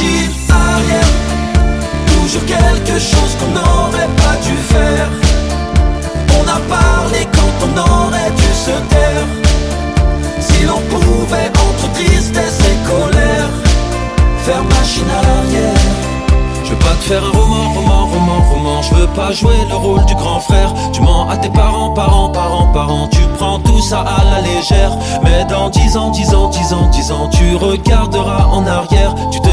machine arrière. Toujours quelque chose qu'on n'aurait pas dû faire. On a parlé quand on aurait dû se taire. Si l'on pouvait entre tristesse et colère faire machine arrière. Je veux pas te faire un roman. Je veux pas jouer le rôle du grand frère. Tu mens à tes parents. Tu prends tout ça à la légère. Mais dans 10 ans, tu regarderas en arrière. Tu